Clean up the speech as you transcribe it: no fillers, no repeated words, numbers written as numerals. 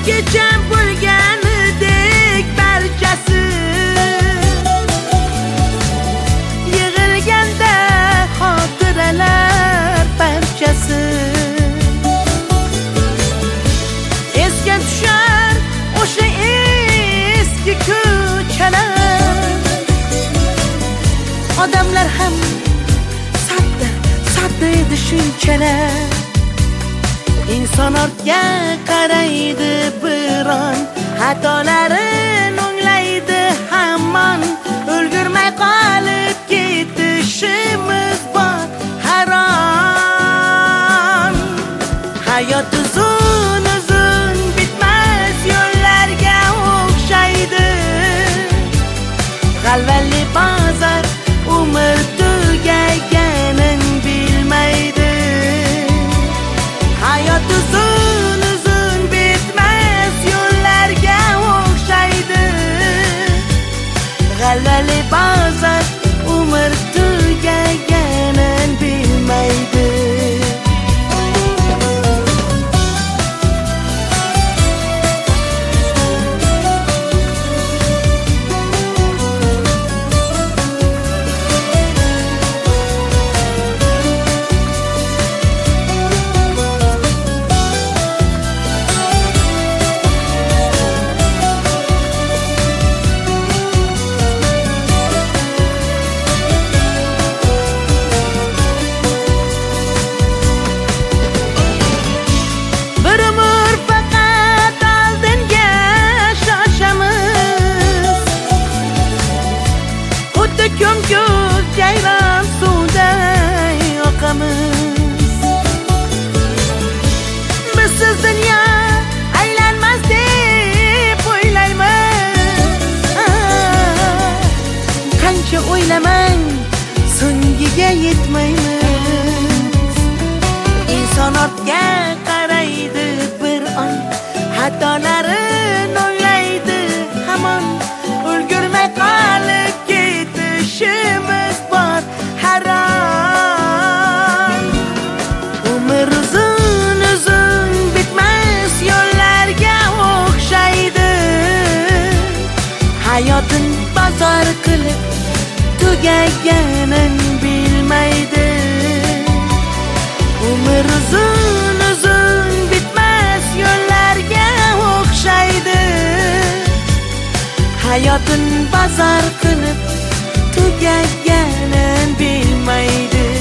kecha bo'lganidek barchasi yig'ilganda xotiralar barchasi esga tushar o'sha eski ko'chalar odamlar ham sodda edi shunchalar inson ortga qaraydi biron xatolarin o'nglaydi hamon ulgurmay qolib ketishimiz bor harom hayot uzun bitmas yo'llarga o'xshaydi g'alvali bozor umr tugaganin bilmaydi hayot uzun bitmas yo'llarga o'xshaydi g'alvali bozor umr tugaganin bilmaydi ko'mko'z jayron suvday oqamiz bizsiz dunyo aylanmas deb o'ylaymiz qancha o'ylamang so'ngiga yetmaymiz inson ortga qaraydi bir on xatolarin o'nglaydi hamon ulgurmay qolib ketishimiz bor harom umr uzun bitmas yo'llarga o'xshaydi hayotin bozor qilib tugaganin bilmaydi umr uzun bitmas yo'llarga o'xshaydi hayotin bozor qilib tugaganin bilmaydi